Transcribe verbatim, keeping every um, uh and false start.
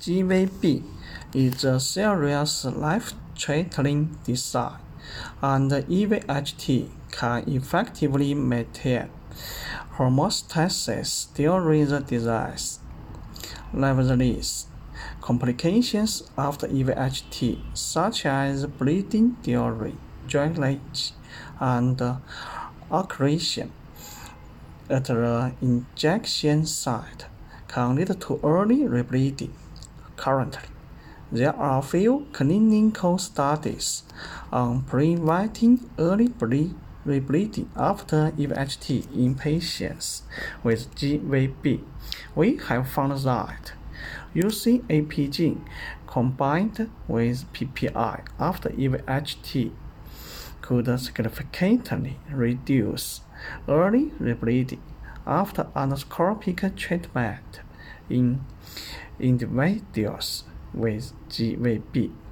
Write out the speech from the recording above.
G V B is a serious life-threatening disease, and E V H T can effectively maintain homeostasis during the disease. Nevertheless, complications after E V H T, such as bleeding during drainage and ulceration at the injection site, can lead to early rebleeding. Currently, there are few clinical studies on preventing early rebleeding after E V H T in patients with G V B. We have found that using A P gene combined with P P I after E V H T could significantly reduce early rebleeding after endoscopic treatment in individuals with G V B.